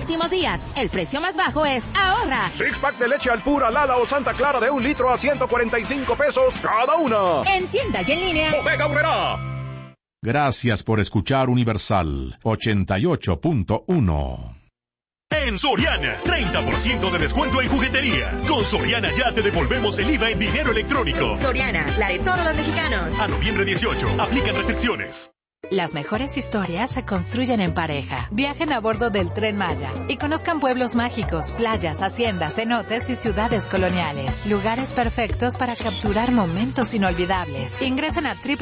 últimos días, el precio más bajo es ahorra. Six pack de leche Alpura, Lala o Santa Clara de 1 litro a 145 pesos cada una. En tiendas y en línea. Bodega Aurrerá. Gracias por escuchar Universal 88.1. En Soriana, 30% de descuento en juguetería. Con Soriana ya te devolvemos el IVA en dinero electrónico. Soriana, la de todos los mexicanos. A noviembre 18, aplican restricciones. Las mejores historias se construyen en pareja. Viajen a bordo del Tren Maya y conozcan pueblos mágicos, playas, haciendas, cenotes y ciudades coloniales. Lugares perfectos para capturar momentos inolvidables. Ingresen a